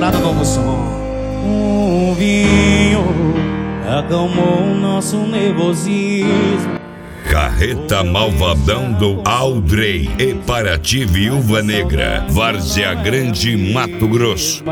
do novo som. Um vinho acalmou o nosso nervosismo. Carreta Malvadão do Aldrey e Paraty Viúva Negra, Várzea Grande, Mato Grosso.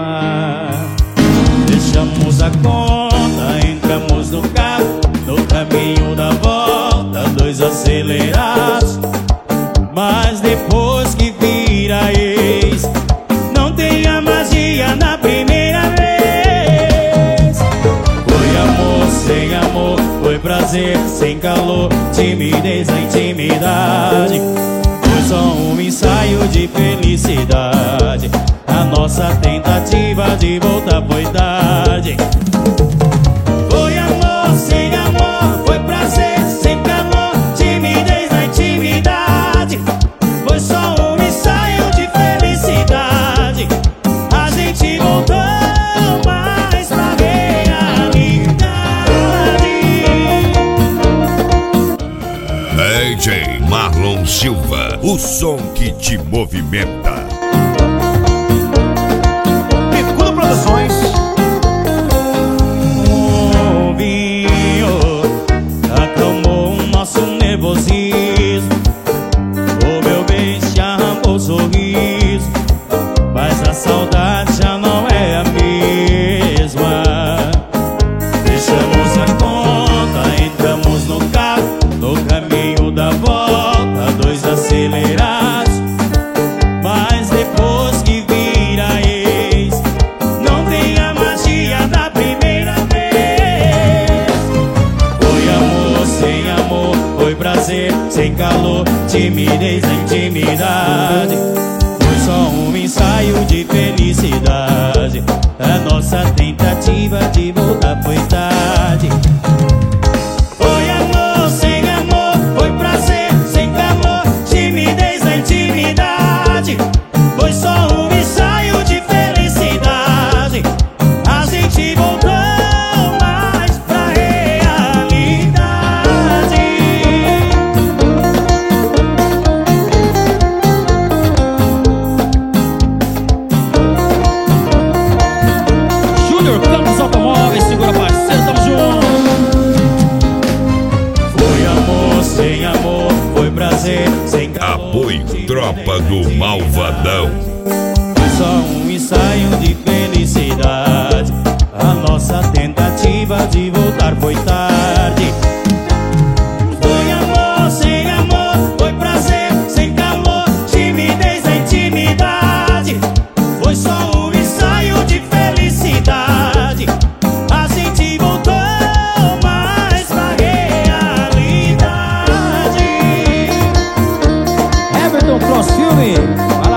Deixamos a conta, entramos no carro, no caminho da volta, dois acelerados. Mas depois que vira ex, não tem a magia da primeira vez. Foi amor sem amor, foi prazer sem calor, timidez na intimidade. Foi só um ensaio de felicidade, a nossa tentativa de voltar foi tarde. Foi amor sem amor, foi prazer sem calor, timidez na intimidade. Foi só um ensaio de felicidade, a gente voltou mais pra realidade. DJ Marlon Silva, o som que te movimenta. Picudo Produções. Um vinho acalmou o nosso nervosismo. O meu bem se arrancou o sorriso, mas a saudade já não é a mesma. Deixamos a conta, entramos no carro, no caminho da volta, dois acelerados. Mas depois que vira ex, não tem a magia da primeira vez. Foi amor sem amor, foi prazer sem calor, timidez na intimidade. Foi só um ensaio de felicidade, a nossa tentativa de voltar foi tarde. Foi amor sem amor, foi prazer sem calor, timidez na intimidade. Foi só um ensaio de felicidade, a gente voltou mais pra realidade. Júnior Campos Automóveis, segura parceiro, tamo junto. Foi amor sem amor, foi prazer sem calor. Apoio Tropa do Malvadão. Foi só um ensaio de felicidade, a nossa tentativa de voltar foi tarde. Foi amor sem amor, foi prazer sem calor, timidez na intimidade. Foi só um ensaio de felicidade, a gente voltou mais pra realidade. Everton Cross Filme,